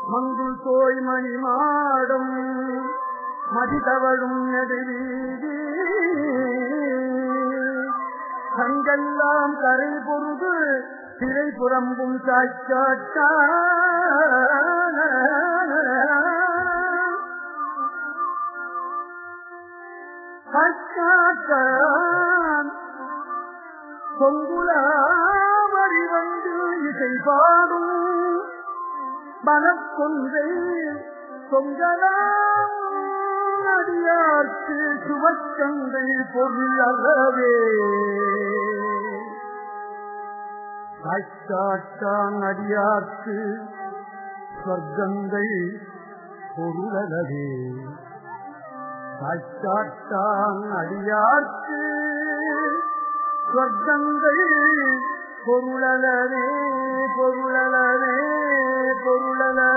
மங்குள் தோய் மணி மாடம் மதிதவழும் நெடுவீதி கங்கெல்லாம் கரை பொருது திரை புறம்பும் சாய்ச்சாட்டா பொங்குலாவரி வந்து இசை பாடும் மனக்கொன்றை பொங்கலாம் அடியார்க்கு சுவச்சந்தை பொருள் அறவே சாய்ச்சாட்டான் அடியார்க்கு சொர்க்கந்தை பொருளவே சாய்ச்சாட்டான் அடியார்க்கு சொர்க்கங்கள் பொருளலரே பொருளலரே பொருளலரே.